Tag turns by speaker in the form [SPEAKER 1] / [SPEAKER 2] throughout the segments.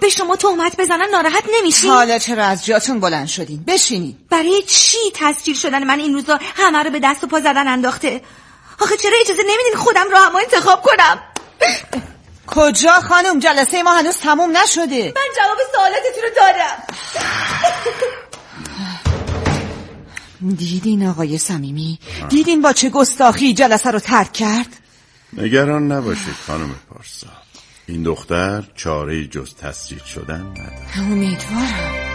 [SPEAKER 1] به شما تهمت بزنن ناراحت نمیشین؟
[SPEAKER 2] حالا چرا از جاتون بلند شدین؟ بشینین.
[SPEAKER 1] برای چی تسجیل شدن من این روزا همه رو به دست و پا زدن انداخته؟ آخه چرا اجازه نمیدین خودم راهمو انتخاب کنم؟
[SPEAKER 2] کجا خانم؟ جلسه ما هنوز تموم نشده.
[SPEAKER 1] من جواب سوالاتتون رو دارم.
[SPEAKER 2] دیدین آقای صمیمی؟ دیدین با چه گستاخی جلسه رو ترک کرد؟
[SPEAKER 3] نگران نباشید خانم پارسا، این دختر چاره جز تسجیل شدن نداره.
[SPEAKER 2] امیدوارم.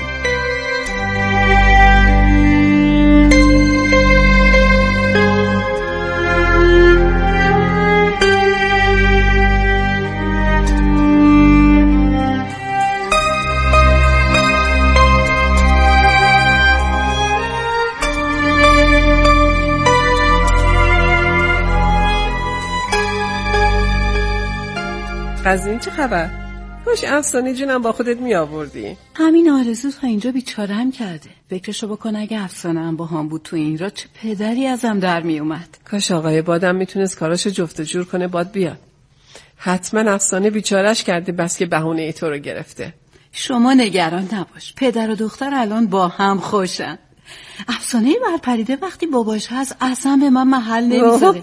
[SPEAKER 4] از این چه خبر؟ باش افسانه جونم با خودت می آوردی.
[SPEAKER 5] همین آرزو تا اینجا بیچاره‌ام کرده. فکرشو بکن اگه افسانه هم با هم بود تو این را چه پدری ازم در می اومد.
[SPEAKER 4] کاش آقای بادم میتونست کاراشو جفت و جور کنه باد بیاد. حتما افسانه بیچارهش کرده بس که بهونه ای تو رو گرفته.
[SPEAKER 5] شما نگران نباش، پدر و دختر الان با هم خوشن. افسانه برپریده وقتی باباش هست اصلا به من محل نمیذاره.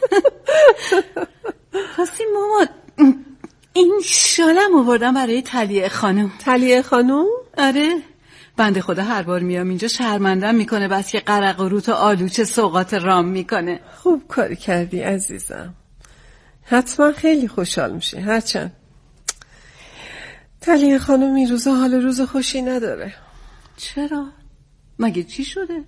[SPEAKER 5] راستی مامان این شالم آوردم برای طلیعه خانم.
[SPEAKER 4] طلیعه خانم؟
[SPEAKER 5] آره، بنده خدا هر بار میام اینجا شرمندم میکنه بس که قرق و روت و آلوچه سوغات رام میکنه.
[SPEAKER 4] خوب کاری کردی عزیزم، حتما خیلی خوشحال میشه. هرچند طلیعه خانم این روزا حال روز خوشی نداره.
[SPEAKER 5] چرا؟ مگه چی شده؟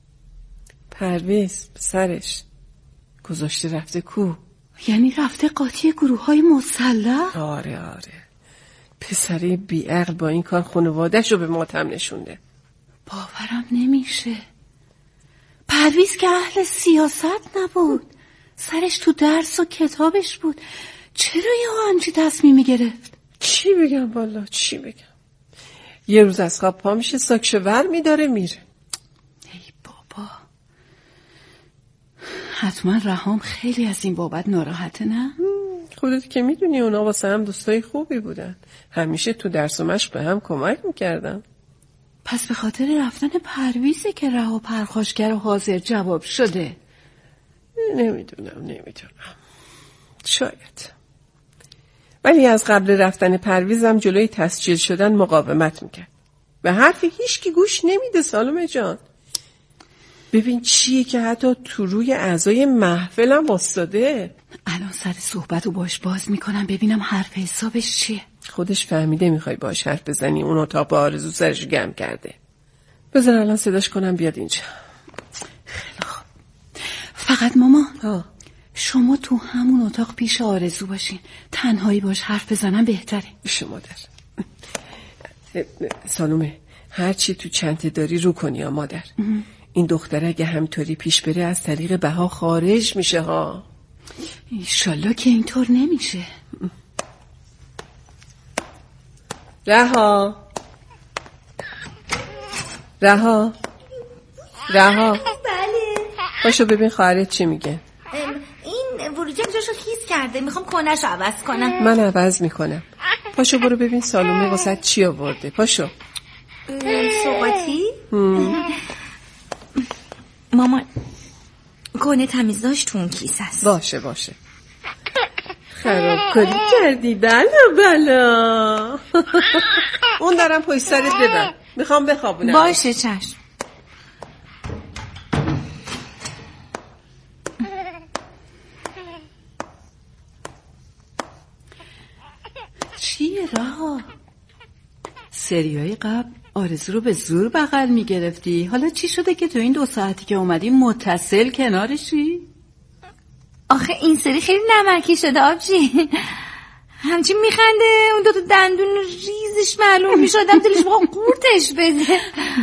[SPEAKER 4] پرویز پسرش گذاشته رفته کو.
[SPEAKER 5] یعنی رفته قاطی گروه‌های مسلح؟
[SPEAKER 4] آره پسری بیعقل با این کار خانواده‌ش رو به ماتم نشونده.
[SPEAKER 5] باورم نمیشه. پرویز که اهل سیاست نبود، سرش تو درس و کتابش بود، چرا یه همچی تصمیمی گرفت؟
[SPEAKER 4] چی بگم والا چی بگم. یه روز از خواب پا میشه ساکشو ور میداره میره.
[SPEAKER 5] ای بابا، حتما رهام خیلی از این بابت ناراحته نه؟
[SPEAKER 4] خودت که میدونی اونا واسه هم دوستای خوبی بودن، همیشه تو درس و مشق به هم کمک میکردن.
[SPEAKER 5] پس به خاطر رفتن پرویزه که رها پرخاشگر و حاضر جواب شده.
[SPEAKER 4] نمیدونم شاید، ولی از قبل رفتن پرویزم جلوی تسجیل شدن مقاومت میکرد. به حرف هیچ کی گوش نمیده سالومه جان. ببین چیه که حتی تو روی اعضای محفلم واسطاده.
[SPEAKER 5] الان سر صحبت رو باش باز میکنم ببینم حرف حسابش چیه.
[SPEAKER 4] خودش فهمیده میخوای باش حرف بزنی، اون اتاق با آرزو سرش گم کرده. بذار الان صداش کنم بیاد اینجا.
[SPEAKER 5] خیلی خوب. فقط ماما شما تو همون اتاق پیش آرزو باشین، تنهایی باش حرف بزنم بهتره.
[SPEAKER 4] باشه مادر. سالومه هر چی تو چنته داری رو کنی یا مادر. این دختر اگه همطوری پیش بره از طریق بها خارج میشه ها.
[SPEAKER 5] انشالله که اینطور نمیشه.
[SPEAKER 4] رها
[SPEAKER 1] بله.
[SPEAKER 4] باشو ببین خواهرت چی میگه.
[SPEAKER 1] این ورودیم جاشو خیس کرده، میخوام کنه‌شو عوض کنم.
[SPEAKER 4] من عوض میکنم. پاشو برو ببین سالومه واسه چی آورده. پاشو.
[SPEAKER 1] سوغاتی؟ مامان کنه تمیزداشت تو اون کیس هست.
[SPEAKER 4] باشه خرابکاری کردی بلا اون دارم پشت سرت بدم، میخوام بخوابونم.
[SPEAKER 1] باشه چشم.
[SPEAKER 5] چیه رها؟ سریای قبل آرزو رو به زور بغل میگرفتی، حالا چی شده که تو این 2 ساعتی که اومدی متصل کنارشی؟
[SPEAKER 1] آخه این سری خیلی نمکی شده آبجی، همچین میخنده، اون 2 تا دندون ریزش معلوم میشدم دلش بخوام قورتش بده.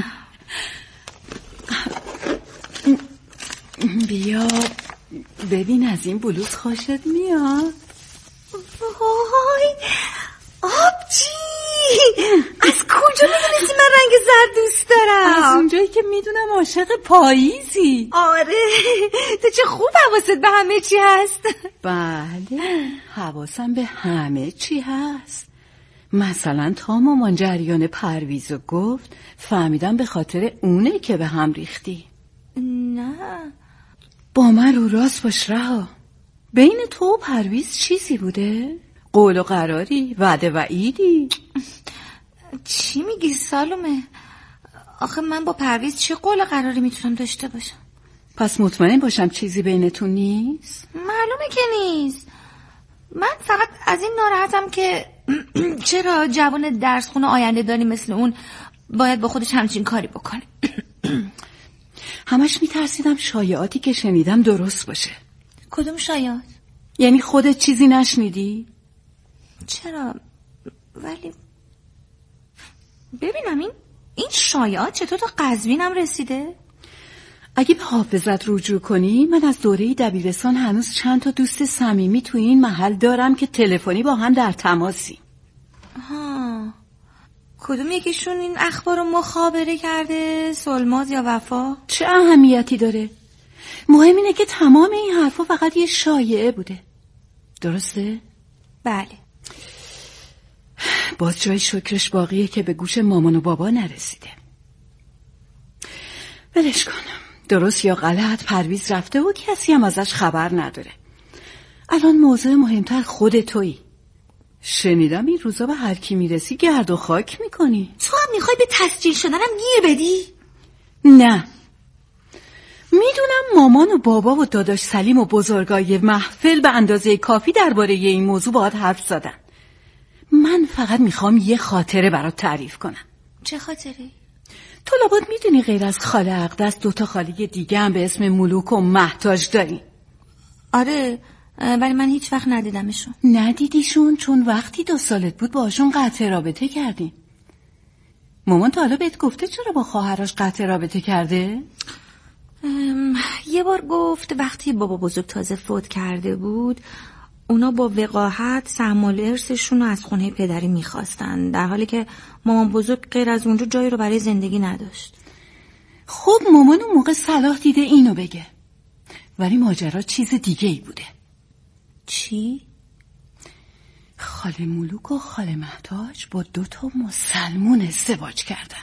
[SPEAKER 5] بیا ببین از این بلوز خوشت میاد.
[SPEAKER 1] وای آبجی، از کجا میدونستی من رنگ زرد دوست دارم؟
[SPEAKER 5] از اونجایی که میدونم عاشق پاییزی.
[SPEAKER 1] آره تو چه خوب حواست به همه چی هست.
[SPEAKER 5] بله حواسم به همه چی هست. مثلا تا مامان جریان پرویزو گفت فهمیدم به خاطر اونه که به هم ریختی.
[SPEAKER 1] نه
[SPEAKER 5] با من رو راست باش رها. بین تو و پرویز چیزی بوده؟ قول و قراری؟ وعده وعیدی؟
[SPEAKER 1] چی میگی سالومه؟ آخه من با پرویز چه قول و قراری میتونم داشته باشم؟
[SPEAKER 5] پس مطمئن باشم چیزی بینتون نیست؟
[SPEAKER 1] معلومه که نیست. من فقط از این ناراحتم که چرا جوان درس خونه آینده داری مثل اون باید با خودش همچین کاری بکنه.
[SPEAKER 5] همش میترسیدم شایعاتی که شنیدم درست باشه.
[SPEAKER 1] کدوم شایعات؟
[SPEAKER 5] یعنی خودت چیزی نشنیدی؟
[SPEAKER 1] چرا؟ ولی ببینم این شایعات چطور تا قزوینم رسیده؟
[SPEAKER 5] اگه به حافظت رجوع کنی، من از دوره دبیرستان هنوز چند تا دوست صمیمی توی این محل دارم که تلفنی با هم در تماسی.
[SPEAKER 1] کدوم یکیشون این اخبار رو مخابره کرده؟ سلماز یا وفا؟
[SPEAKER 5] چه اهمیتی داره؟ مهم اینه که تمام این حرفا فقط یه شایعه بوده. درسته؟
[SPEAKER 1] بله.
[SPEAKER 5] باز جای شکرش باقیه که به گوش مامان و بابا نرسیده. ولش کنم. درست یا غلط پرویز رفته و کسی هم ازش خبر نداره. الان موضوع مهمتر خود تویی. شنیدم این روزا به هر کی میرسی گرد و خاک میکنی.
[SPEAKER 1] تو هم میخوای به تسجیل شدنم گیر بدی؟
[SPEAKER 5] نه. میدونم مامان و بابا و داداش سلیم و بزرگای محفل به اندازه کافی درباره این موضوع باهات حرف زدن. من فقط میخوام یه خاطره برات تعریف کنم.
[SPEAKER 1] چه خاطره؟
[SPEAKER 5] تو لابد میدونی غیر از خاله اقدس 2 تا خاله دیگه هم به اسم ملوک و مهتاج داریم.
[SPEAKER 1] آره، ولی من هیچ وقت ندیدمشون.
[SPEAKER 5] ندیدیشون چون وقتی 2 سالت بود باشون قطع رابطه کردی. مامان تا حالا بهت گفته چرا با خواهرش قطع رابطه کرده؟
[SPEAKER 1] یه بار گفت وقتی بابا بزرگ تازه فوت کرده بود اونا با وقاحت سهم ارثشون رو از خونه پدری میخواستن، در حالی که مامان بزرگ غیر از اونجا جایی رو برای زندگی نداشت.
[SPEAKER 5] خب مامان اون موقع صلاح دیده اینو بگه، ولی ماجرا چیز دیگه ای بوده.
[SPEAKER 1] چی؟
[SPEAKER 5] خاله ملوک و خاله مهتاج با 2 تا مسلمون ازدواج کردن.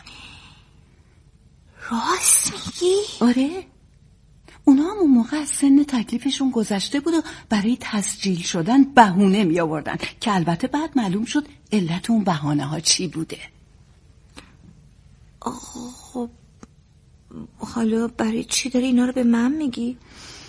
[SPEAKER 1] راست میگی؟
[SPEAKER 5] آره. اونا هم اون موقع از سن تکلیفشون گذشته بود و برای تسجیل شدن بهونه می آوردن که البته بعد معلوم شد علت اون بهانه ها چی بوده.
[SPEAKER 1] خب حالا برای چی داری اینا رو به من میگی؟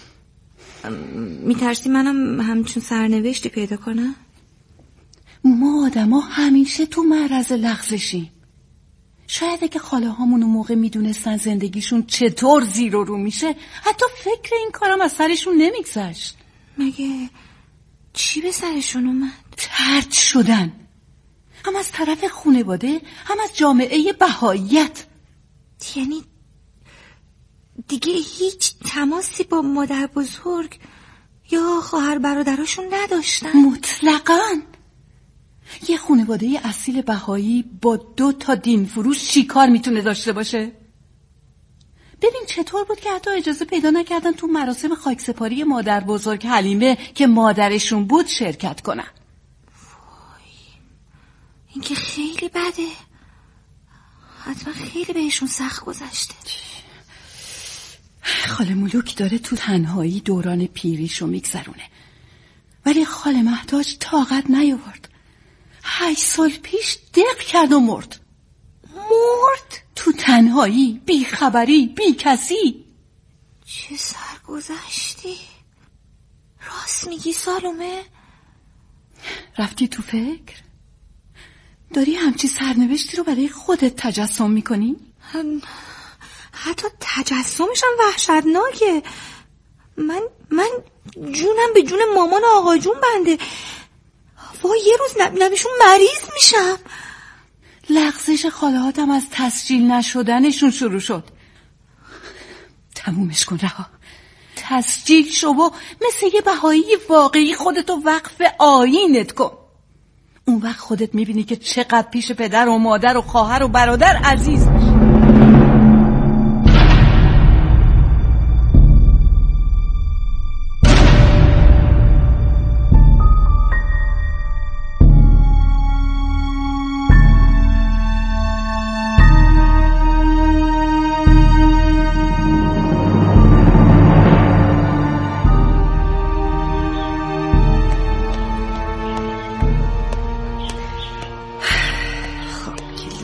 [SPEAKER 1] میترسی منم همچون سرنوشتی پیدا کنم؟
[SPEAKER 5] ما آدم ها همیشه تو معرض لغزشیم. شاید اگه خاله هامون اون موقع میدونستن زندگیشون چطور زیر و رو میشه حتی فکر این کارم از سرشون نمیگذشت.
[SPEAKER 1] مگه چی به سرشون اومد؟
[SPEAKER 5] طرد شدن، هم از طرف خانواده هم از جامعه بهاییت.
[SPEAKER 1] یعنی دیگه هیچ تماسی با مادر بزرگ یا خواهر برادراشون نداشتن؟
[SPEAKER 5] مطلقاً. یه خانواده اصیل بهایی با 2 تا دین فروش چی کار میتونه داشته باشه؟ ببین چطور بود که حتی اجازه پیدا نکردن تو مراسم خاکسپاری مادر بزرگ حلیمه که مادرشون بود شرکت کنن.
[SPEAKER 1] وای، این که خیلی بده. حتما خیلی بهشون سخت گذشته.
[SPEAKER 5] خاله ملوک داره تو تنهایی دوران پیریشو میگذرونه، ولی خاله مهتاج طاقت نیاورد. 8 سال پیش دق کرد و مرد. تو تنهایی، بی خبری، بی کسی.
[SPEAKER 1] چه سرگذشتی؟ راست میگی سالومه؟
[SPEAKER 5] رفتی تو فکر؟ داری همچی سرنوشتی رو برای خودت تجسم میکنی؟
[SPEAKER 1] حتی تجسمش هم وحشتناکه. من جونم به جون مامان آقا جون بنده. وای یه روز نبیشون مریض میشم.
[SPEAKER 5] لغزش خالهاتم از تسجیل نشدنشون شروع شد. تمومش کن رها. تسجیل شو و مثل یه بهایی واقعی خودتو وقف آیینت کن. اون وقت خودت میبینی که چقدر پیش پدر و مادر و خواهر و برادر عزیز میشی.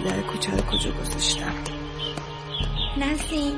[SPEAKER 2] در کوچه رو کجا گذاشتم؟
[SPEAKER 1] نسیم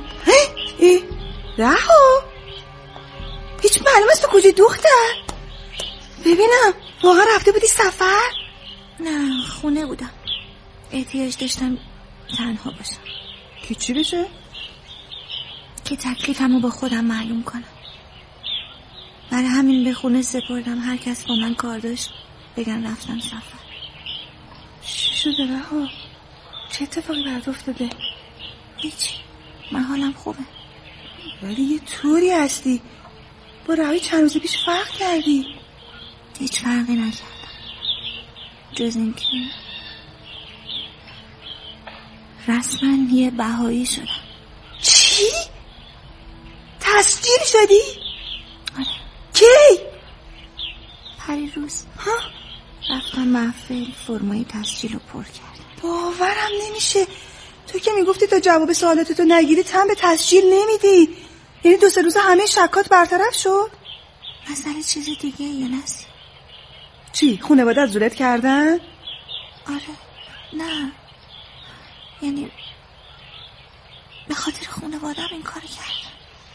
[SPEAKER 2] رها هیچ معلوم است تو کجا دختر؟ ببینم واقعا رفته بودی سفر؟
[SPEAKER 1] نه خونه بودم، احتیاج داشتم تنها باشم.
[SPEAKER 2] که چی بشه؟
[SPEAKER 1] که تکلیفمو با خودم معلوم کنم. برای همین به خونه سپردم، هر کس با من کار داشت بگن رفتم سفر.
[SPEAKER 2] چی شده رها؟ چه اتفاقی برات افتاده؟
[SPEAKER 1] هیچی، من حالم خوبه.
[SPEAKER 2] ولی یه طوری هستی، با رهایی چند روز پیش فرق کردی.
[SPEAKER 1] هیچ فرقی نکردم جز این که رسما یه بهایی شدم.
[SPEAKER 2] چی؟ تسجیل شدی؟
[SPEAKER 1] آره.
[SPEAKER 2] کی؟
[SPEAKER 1] پریروز رفتم محفل، فرمای تسجیل رو پر کردم.
[SPEAKER 2] باورم نمیشه. تو که میگفتی تا جواب سوالاتتو نگیری تن به تسجیل نمیدی. یعنی 2-3 روز همه شکات برطرف شد؟
[SPEAKER 1] مسئله چیز دیگه یا نسی؟
[SPEAKER 2] چی؟ خانواده‌ات زورت کردن؟
[SPEAKER 1] آره. نه یعنی به خاطر خانواده‌ام این کار کردم.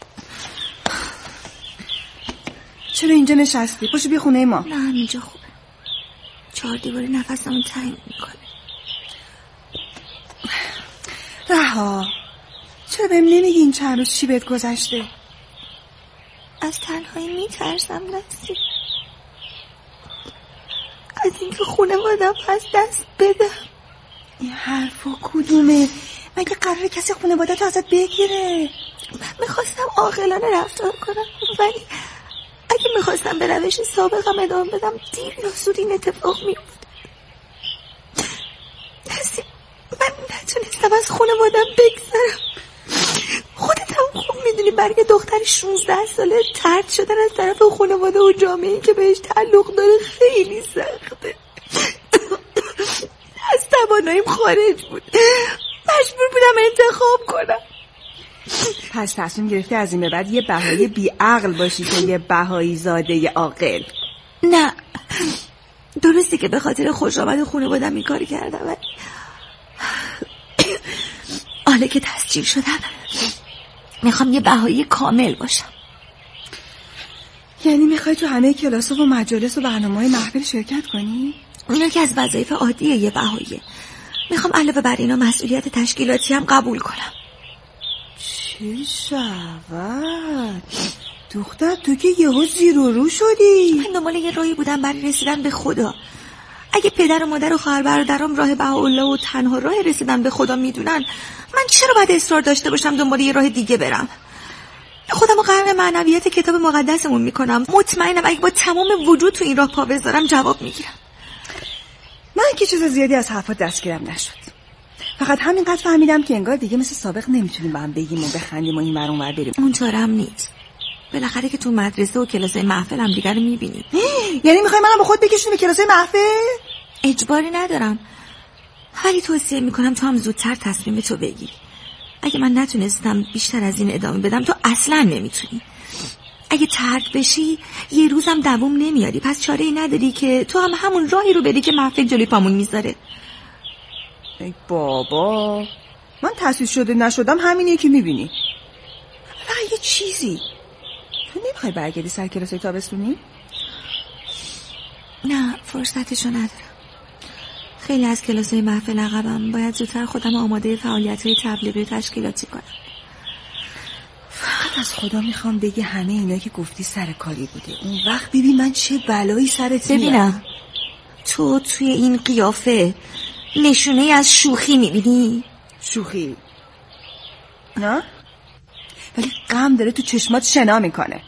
[SPEAKER 2] چرا اینجا نشستی؟ پاشو بیا خونه ما.
[SPEAKER 1] نه همینجا خوبه. 4 دیواری نفسمو تنگ میکنه.
[SPEAKER 2] رها چرا بهم نمیگی این چند روز چی بهت گذشته؟
[SPEAKER 1] از تنهایی میترسم نسیم، از اینکه خانواده‌ام از دست بدم.
[SPEAKER 2] این حرفا کدومه؟ مگه قراره کسی خانواده‌تو ازت بگیره؟
[SPEAKER 1] من میخواستم عاقلانه رفتار کنم، ولی اگه میخواستم به روش سابقم ادامه بدم دیر یا زود این اتفاق میفته. نسیم من نتونستم از خانواده‌ام بگذرم. خودت هم خوب میدونی برای دختری 16 ساله طرد شدن از طرف خانواده و جامعه‌ای که بهش تعلق داره خیلی سخته. از تواناییم خارج بود، مجبور بودم انتخاب کنم.
[SPEAKER 2] پس تصمیم گرفتی از این به بعد یه بهایی بیعقل باشی که یه بهایی زاده عاقل؟
[SPEAKER 1] نه درستی که به خاطر خوشامد خانواده‌ام این کار کردم، ولی حالا که تسجیل شدم میخوام یه بهایی کامل باشم.
[SPEAKER 2] یعنی میخوای تو همه کلاس‌ها و مجالس و برنامه‌های محفل شرکت کنی؟
[SPEAKER 1] اینا که از وظایف عادیه یه بهاییه. میخوام علاوه بر اینا مسئولیت تشکیلاتی هم قبول کنم.
[SPEAKER 2] چه شود؟ دختر تو که یهو زیر و رو شدی.
[SPEAKER 1] من دنبال یه راهی بودم برای رسیدن به خدا. اگه پدر و مادر و خواهر برادرام راه بهاءالله و تنها راه رسیدن به خدا میدونن، من چرا باید اصرار داشته باشم دنبال یه راه دیگه برم؟ خودم رو غرق معنویت کتاب مقدسمون میکنم. مطمئنم اگه با تمام وجود تو این راه پا بذارم جواب میگیرم.
[SPEAKER 2] من که چیز زیادی از حرفات دستگیرم نشد. فقط همینقدر فهمیدم که انگار دیگه مثل سابق نمیتونیم با هم بگیم و بخندیم و این ور اون ور بریم.
[SPEAKER 1] اونطورم نیست. بالاخره که تو مدرسه و کلاسای محفل هم دیگه رو میبینیم.
[SPEAKER 2] یعنی میخوای منم با خود بکشونی به کلاسای محفل؟
[SPEAKER 1] اجباری ندارم، ولی توصیه میکنم تو هم زودتر تصمیم تو بگیری. اگه من نتونستم بیشتر از این ادامه بدم تو اصلا نمیتونی. اگه ترک بشی یه روزم دوام نمیاری، پس چاره‌ای نداری که تو هم همون راهی رو بری که محفل جلوی پامون میذاره.
[SPEAKER 2] ای بابا من تأسیس شده نشدم همینیه که میبینی. فقط یه چیزی، تو نمیخوای برگردی سر کلاسای تابستونی؟
[SPEAKER 1] نه فرصتشو ندارم. خیلی از کلاسای محفل عقبم، باید زودتر خودم آماده فعالیت‌های تبلیغی تشکیلاتی کنم.
[SPEAKER 2] فقط از خدا میخوام بگی همه اینا که گفتی سر کاری بوده. اون وقت ببین من چه بلایی سرت میاد.
[SPEAKER 1] ببینم تو توی این قیافه نشونه از شوخی میبینی؟
[SPEAKER 2] شوخی؟ نه؟ ولی غم داره تو چشمات شنا میکنه.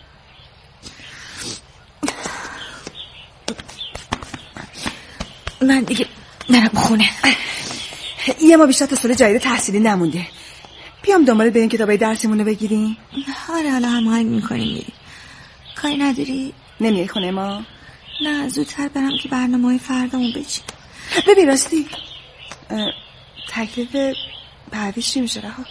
[SPEAKER 1] من دیگه برم خونه.
[SPEAKER 2] یه ما بیشتر تا سال جدید تحصیلی نمونده. بیام دنبالت بریم کتابای درسیمونو بگیریم.
[SPEAKER 1] آره حالا هماهنگ میکنیم میریم. کاری نداری؟
[SPEAKER 2] نمیای خونه ما؟
[SPEAKER 1] نه زودتر برم که برنامه‌های فردامو بچینم.
[SPEAKER 2] ببین راستی تکلیف پرویز چی میشه رها؟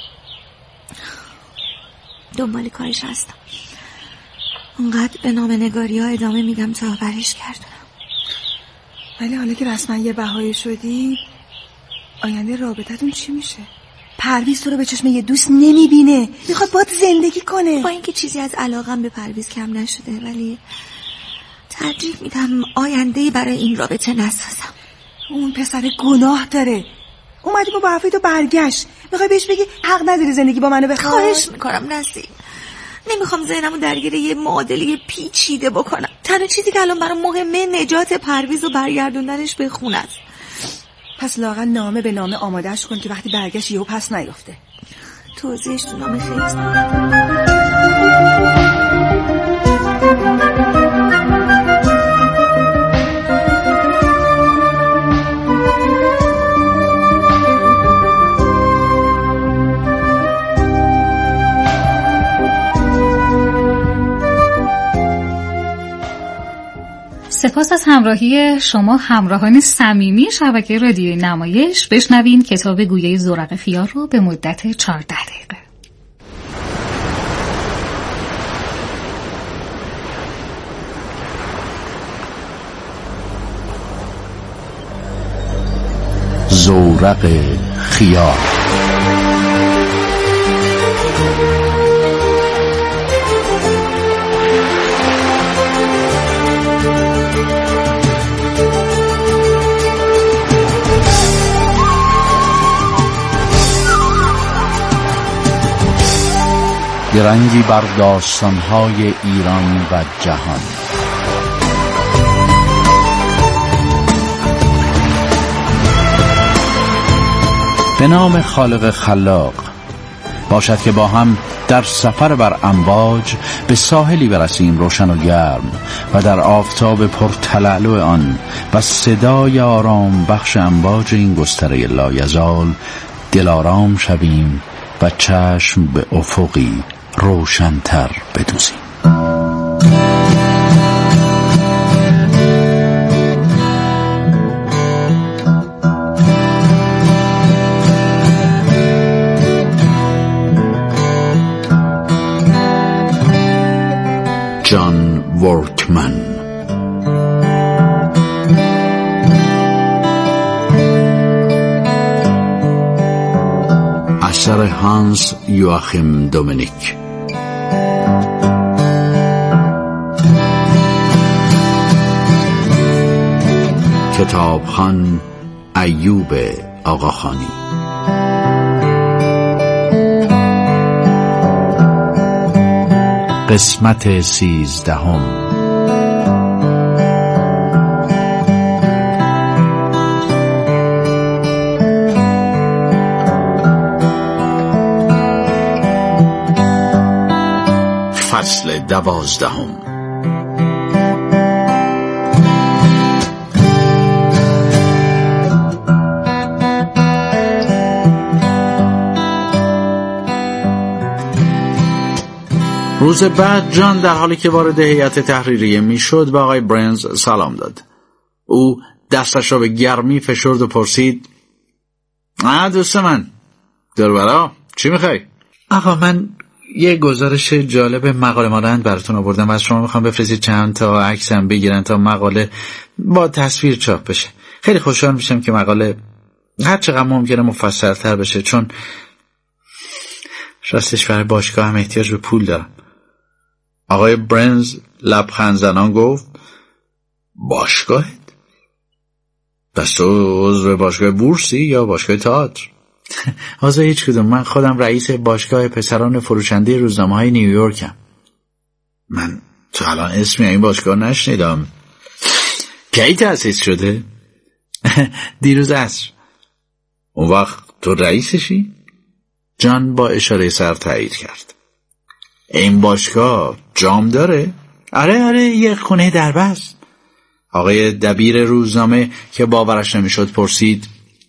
[SPEAKER 1] دنبال کارش هستم. اونقدر به نامه‌نگاری‌ها ادامه میدم تا برش گردونم.
[SPEAKER 2] ولی حالا که رسما یه بهایی شدی آینده رابطتون چی میشه؟ پرویز تو رو به چشم یه دوست نمیبینه، میخواد باهات زندگی کنه.
[SPEAKER 1] با اینکه چیزی از علاقم به پرویز کم نشده، ولی ترجیح میدم آینده‌ای برای این رابطه نسازم.
[SPEAKER 2] اون پسر گناه داره. اومدی با حرفی تو برگشت، میخوای بهش بگی حق نداری زندگی با منو بخواد؟
[SPEAKER 1] خواهش میکنم نسیم، نمیخوام ذهنمو درگیر یه معادله پیچیده بکنم. تنها چیزی که الان برام مهمه نجات پرویز و برگردوندنش به خونه است.
[SPEAKER 2] پس لااقل نامه به نامه آمادهش کن که وقتی برگشت یهو پس نیفته.
[SPEAKER 1] توضیحش تو نامه خیلی ساده.
[SPEAKER 6] سپاس از همراهی شما همراهان صمیمی شبکه رادیویی نمایش. بشنوین کتاب گویه زورق خیار رو به مدت 14 دقیقه.
[SPEAKER 7] زورق خیار. درنگی بر داستان‌های ایران و جهان. به نام خالق خلاق. باشد که با هم در سفر بر امواج به ساحلی برسیم روشن و گرم و در آفتاب پرتلالو آن و صدای آرام بخش امواج این گستره لایزال دلارام شویم و چشم به افقی روشن‌تر بدوزیم. جان ورکمن. اثر هانس یواخیم دومینیک. کتابخوان ایوب آقاخانی. قسمت 13. فصل 12. روز بعد جان در حالی که وارد هیئت تحریریه میشد به آقای برنز سلام داد. او دستش را به گرمی فشرد و پرسید: دوست من، دوربرا چی میخوای؟ آقا من یه گزارش جالب مقاله مانند براتون آوردم و از شما میخوام بفرستید چند تا عکسم بگیرن تا مقاله با تصویر چاپ بشه. خیلی خوشحال میشم که مقاله هر چقدر ممکنه مفصل‌تر بشه، چون راستش برای باشگاه هم احتیاج به پول دارم. آقای برنز لبخند زنان گفت: باشگاهت؟ پس تو عضو باشگاه بورسی یا باشگاه تئاتر؟ عضو هیچ کدوم. من خودم رئیس باشگاه پسران فروشنده روزنامه‌های نیویورکم. من تا الان اسمی این باشگاه نشنیدم. کی تأسیس شده؟ دیروز عصر. اون وقت تو رئیسشی؟ جان با اشاره سر تایید کرد. این باشگاه جام داره؟ آره یه خونه دربست. آقای دبیر روزنامه که باورش نمیشد پرسید: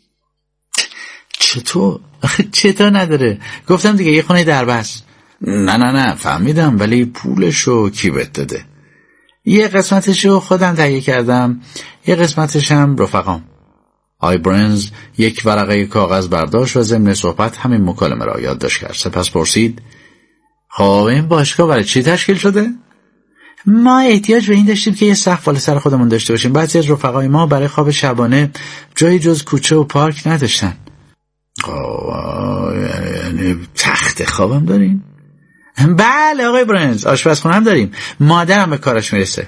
[SPEAKER 7] چطور نداره؟ گفتم دیگه یه خونه دربست. نه فهمیدم، ولی پولشو کی بهت داده؟ یه قسمتشو خودم تهیه کردم، یه قسمتش هم رفقام. آقای برنز یک ورقه کاغذ برداشت و ضمن صحبت همین مکالمه را یادداشت کرد. سپس پرسید: خب این باشگاه برای چی تشکیل شده؟ ما احتیاج به این داشتیم که یه سقف بالا سر خودمون داشته باشیم. بعضی از رفقای ما برای خواب شبانه جایی جز کوچه و پارک نداشتن. یعنی تخت خوابم داریم؟ بله آقای برنز، آشپزخونه هم داریم. مادرم به کارش میرسه.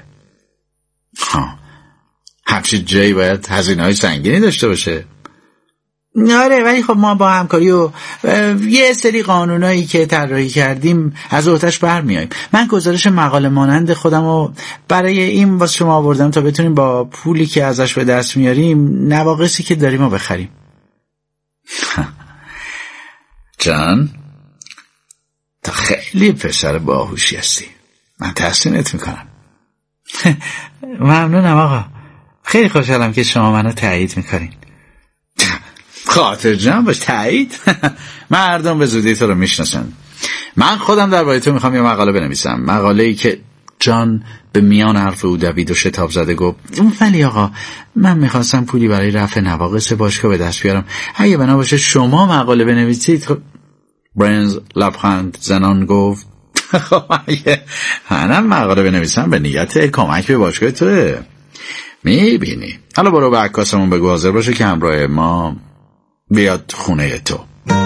[SPEAKER 7] همچین جایی باید هزینه‌های سنگینی داشته باشه. آره، ولی خب ما با همکاری و یه سری قانونایی که طراحی کردیم از عهده‌اش برمیاییم. من گزارش مقاله مانند خودمو برای این واسه شما آوردم تا بتونیم با پولی که ازش به دست میاریم نواقصی که داریم رو بخریم. جان، تا خیلی پسر باهوشی هستی. من تحسینت میکنم. ممنونم آقا. خیلی خوشحالم که شما منو تایید میکنین. خاطر جمع باش. تایید؟ مردم به زودی تو رو میشناسن. من خودم درباره تو میخوام یه مقاله بنویسم. مقاله‌ای که جان به میان حرف او دوید و شتاب زده گفت ولی آقا من میخواستم پولی برای رفع نواقص باشگاه به دست بیارم. اگه بنا باشه شما مقاله بنویسید. خب برنز لبخند زنان گفت خب اگه منم مقاله بنویسم به نیت کمک به باشگاه توه. میبینی. حالا برو به عکاسمون بگو حاضر باشه که همراه ما بیاد خونه تو.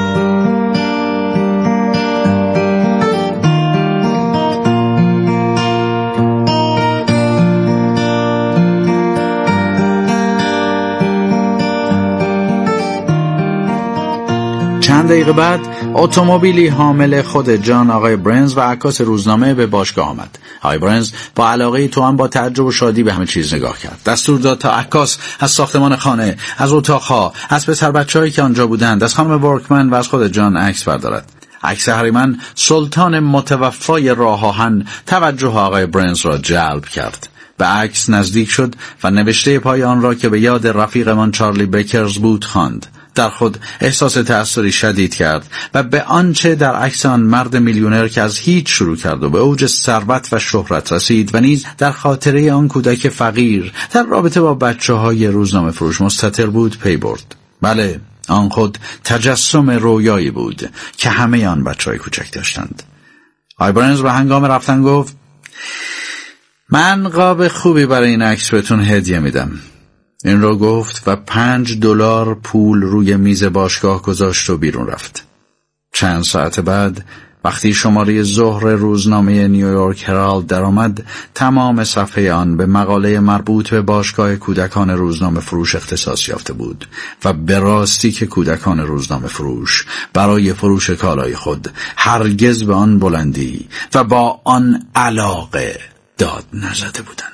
[SPEAKER 7] چند دقیقه بعد اتومبیلی حامل خود جان، آقای برنز و عکاس روزنامه به باشگاه آمد. آقای برنز با علاقه توأم با تعجب و شادی به همه چیز نگاه کرد. دستور داد تا عکاس از ساختمان خانه، از اتاقها، از پسر بچه‌هایی که آنجا بودند، از خانم ورکمن و از خود جان عکس بردارد. عکس هریمن، سلطان متوفای راه آهن، توجه آقای برنز را جلب کرد. به عکس نزدیک شد و نوشته پای آن را که به یاد رفیقمان چارلی بکرز بود خواند. در خود احساس تأثری شدید کرد و به آنچه در عکس آن مرد میلیونر که از هیچ شروع کرد و به اوج ثروت و شهرت رسید و نیز در خاطره آن کودک فقیر در رابطه با بچه‌های روزنامه فروش مستتر بود پی برد. بله، آن خود تجسم رویایی بود که همه آن بچه‌های کوچک داشتند. آقای برنز به هنگام رفتن گفت من قاب خوبی برای این عکس بهتون هدیه میدم. این رو گفت و $5 پول روی میز باشگاه گذاشت و بیرون رفت. چند ساعت بعد وقتی شماره ظهر روزنامه نیویورک هرالد درآمد، تمام صفحه آن به مقاله مربوط به باشگاه کودکان روزنامه فروش اختصاص یافته بود و به راستی که کودکان روزنامه فروش برای فروش کالای خود هرگز به آن بلندی و با آن علاقه داد نزده بودند.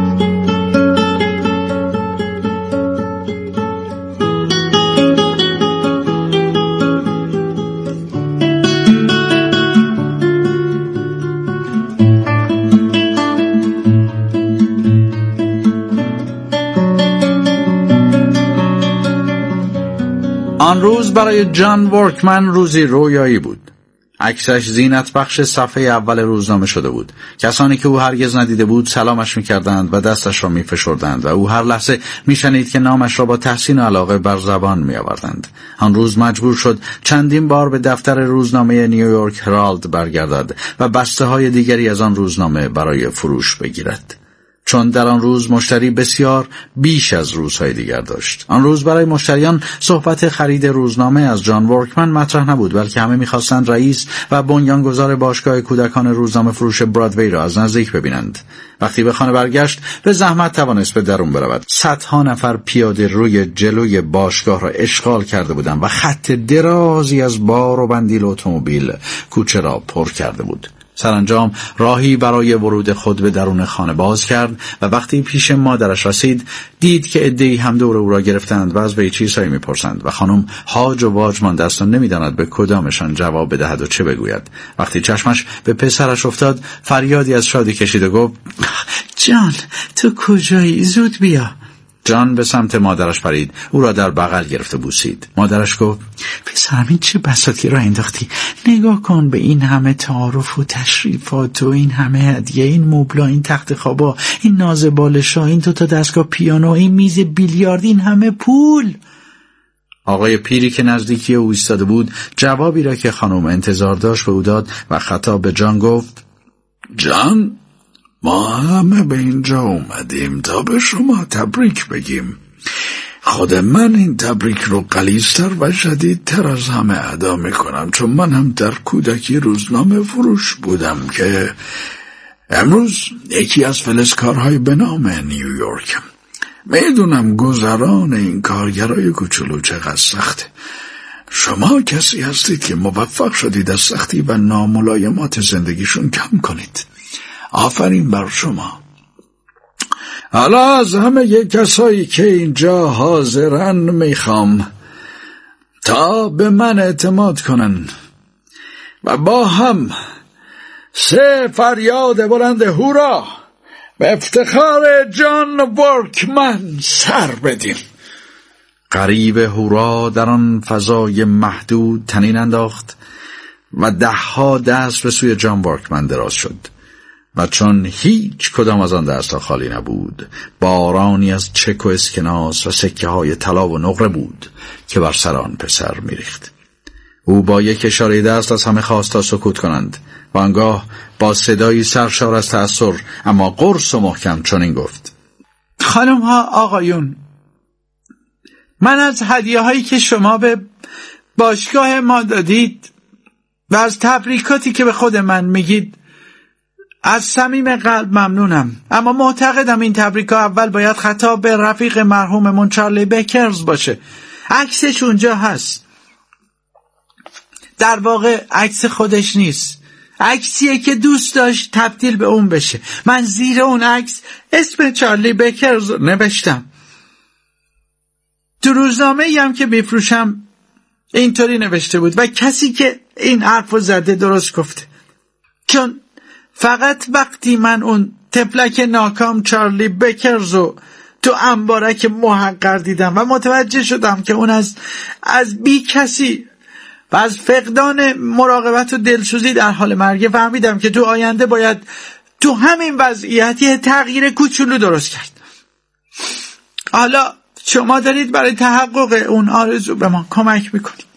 [SPEAKER 7] آن روز برای جان ورکمن روزی رویایی بود. عکسش زینت بخش صفحه اول روزنامه شده بود. کسانی که او هرگز ندیده بود سلامش می‌کردند و دستش را می‌فشردند و او هر لحظه می‌شنید که نامش را با تحسین و علاقه بر زبان می‌آوردند. آن روز مجبور شد چندین بار به دفتر روزنامه نیویورک هرالد برگردد و بسته‌های دیگری از آن روزنامه برای فروش بگیرد. چون در آن روز مشتری بسیار بیش از روزهای دیگر داشت. آن روز برای مشتریان صحبت خرید روزنامه از جان ورکمن مطرح نبود، بلکه همه می‌خواستند رئیس و بنیانگذار باشگاه کودکان روزنامه فروش برادوی را از نزدیک ببینند. وقتی به خانه برگشت به زحمت توانست به درون برود. صدها نفر پیاده روی جلوی باشگاه را اشغال کرده بودند و خط درازی از بار و بندیل اتومبیل کوچه را پر کرده بود. سرانجام راهی برای ورود خود به درون خانه باز کرد و وقتی پیش مادرش رسید دید که عده‌ای هم دور او را گرفتند و از وی چیزهایی می‌پرسند و خانم هاج و واج مانده است و نمی‌داند به کدامشان جواب بدهد و چه بگوید. وقتی چشمش به پسرش افتاد فریادی از شادی کشید و گفت جان تو کجایی؟ زود بیا. جان به سمت مادرش پرید، او را در بغل گرفت و بوسید. مادرش گفت پسرم این چه بساطی را انداختی؟ نگاه کن به این همه تعارف و تشریفات و این همه هدیه، این مبلا، این تخت خوابا، این ناز بالشا، این 2 تا دستگاه پیانو، این میز بیلیارد، این همه پول. آقای پیری که نزدیکی او ایستاده بود جوابی را که خانم انتظار داشت به او داد و خطاب به جان گفت جان ما همه به اینجا اومدیم تا به شما تبریک بگیم. خود من این تبریک رو غلیظ‌تر و شدیدتر از همه ادا میکنم، چون من هم در کودکی روزنامه فروش بودم که امروز یکی از فلزکارهای به نام نیویورک. میدونم گذران این کارگرای کوچولو چقدر سخته. شما کسی هستید که موفق شدید از سختی و ناملایمات زندگیشون کم کنید. آفرین بر شما. حالا از همه کسایی که اینجا حاضرن میخوام تا به من اعتماد کنن و با هم 3 فریاد بلند هورا به افتخار جان ورکمن سر بدیم.
[SPEAKER 8] غریو هورا در آن فضای محدود تنین انداخت و 10 دست به سوی جان ورکمن دراز شد و چون هیچ کدام از آن دست‌ها خالی نبود، بارانی از چک و اسکناس و سکه های طلا و نقره بود که بر سر آن پسر می‌ریخت. او با یک اشاره دست از همه خواست تا سکوت کنند و آنگاه با صدایی سرشار از تأثر اما قرص و محکم چنین گفت:
[SPEAKER 4] خانم ها، آقایون، من از هدیه هایی که شما به باشگاه ما دادید و از تبریکاتی که به خود من میگید از صمیم قلب ممنونم، اما معتقدم این تبریکا اول باید خطاب به رفیق مرحوممون چارلی بکرز باشه. عکسش اونجا هست. در واقع عکس خودش نیست، عکسیه که دوست داشت تبدیل به اون بشه. من زیر اون عکس اسم چارلی بکرز نوشتم. تو روزنامه‌ای هم که میفروشم اینطوری نوشته بود و کسی که این حرفو زده درست گفته، چون فقط وقتی من اون تفلک ناکام چارلی بکرزو تو انبارک محقر دیدم و متوجه شدم که اون از بی کسی و از فقدان مراقبت و دلسوزی در حال مرگه، فهمیدم که تو آینده باید تو همین وضعیت یه تغییر کوچولو درست کرد. حالا شما دارید برای تحقق اون آرزو به ما کمک میکنید.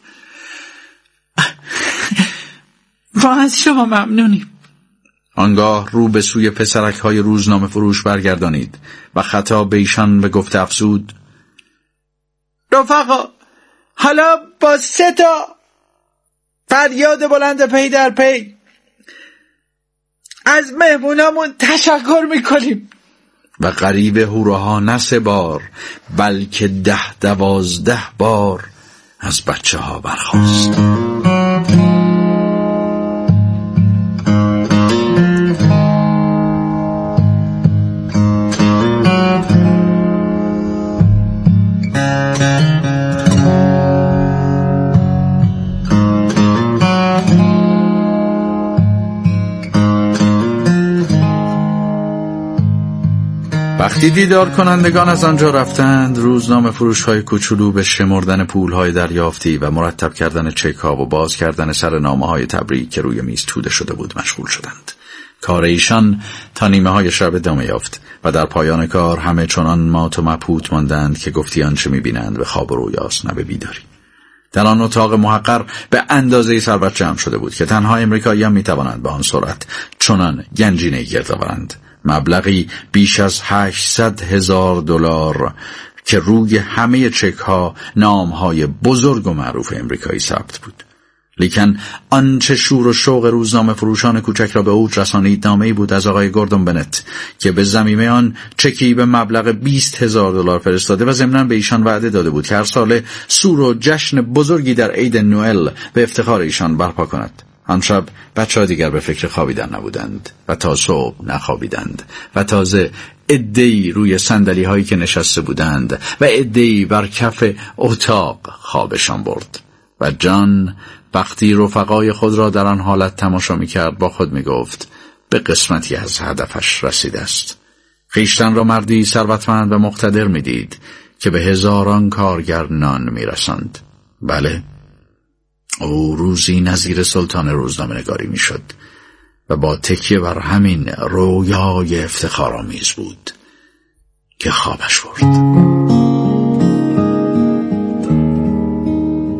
[SPEAKER 4] ما از شما ممنونیم.
[SPEAKER 8] آنگاه رو به سوی پسرک های روزنامه فروش برگردانید و خطاب به ایشان به گفته افزود:
[SPEAKER 4] رفقا، حالا با 3 فریاد بلند پی در پی از مهمونامون تشکر میکنیم.
[SPEAKER 8] و غریو هوراها نه 3 بار بلکه 10-12 بار از بچه ها برخاست. وقتی دیدار کنندگان از آنجا رفتند، روزنامه فروش های کوچولو به شمردن پول های دریافتی و مرتب کردن چک ها و باز کردن سر نامه های تبریک که روی میز توده شده بود مشغول شدند. کار ایشان تا نیمه های شب ادامه یافت و در پایان کار همه چنان مات و مبهوت ماندند که گفتی آنچه می‌بینند به خواب و رویاست نه به بیداری. در آن اتاق محقر به اندازه ثروت جمع شده بود که تنها امریکایی‌ها می‌توانند به آن سرعت چنان گنجینه‌ای گرد آورند. مبلغی بیش از $800,000 که روی همه چک ها نام های بزرگ و معروف امریکایی ثبت بود. لیکن آنچه شور و شوق روزنامه فروشان کوچک را به اوج رسانید نامه‌ای بود از آقای گوردون بنت که به ضمیمه آن چکی به مبلغ $20,000 فرستاده و ضمناً به ایشان وعده داده بود که هر ساله سور و جشن بزرگی در عید نوئل به افتخار ایشان برپا کند. آن شب بچه‌ها دیگر به فکر خوابیدن نبودند و تا صبح نخوابیدند و تازه عده‌ای روی صندلی‌هایی که نشسته بودند و عده‌ای بر کف اتاق خوابشان برد. و جان وقتی رفقای خود را در آن حالت تماشا می‌کرد با خود می‌گفت به قسمتی از هدفش رسیده است. خویشتن را مردی ثروتمند و مقتدر می‌دید که به هزاران کارگر نان می‌رساند. بله، او روزی نظیر سلطان روزنامه‌نگاری می‌شد و با تکیه بر همین رویای افتخارآمیز بود که خوابش برد.